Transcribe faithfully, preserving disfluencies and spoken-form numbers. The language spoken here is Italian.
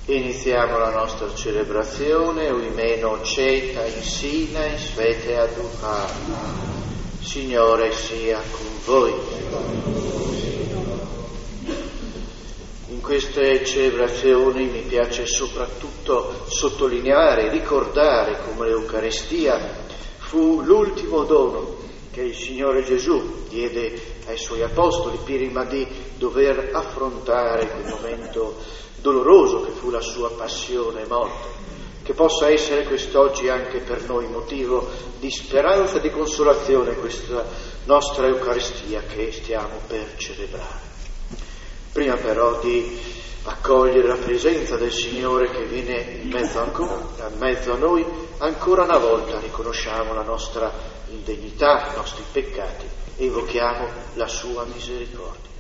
Iniziamo la nostra celebrazione, uimeno ceta in sina in svete aduha. Signore sia con voi. In queste celebrazioni mi piace soprattutto sottolineare, ricordare come l'Eucaristia fu l'ultimo dono che il Signore Gesù diede ai Suoi Apostoli prima di dover affrontare quel momento doloroso che fu la Sua passione e morte, che possa essere quest'oggi anche per noi motivo di speranza e di consolazione questa nostra Eucaristia che stiamo per celebrare. Prima però di accogliere la presenza del Signore che viene in mezzo, ancora, in mezzo a noi, ancora una volta riconosciamo la nostra indegnità, i nostri peccati e invochiamo la Sua misericordia.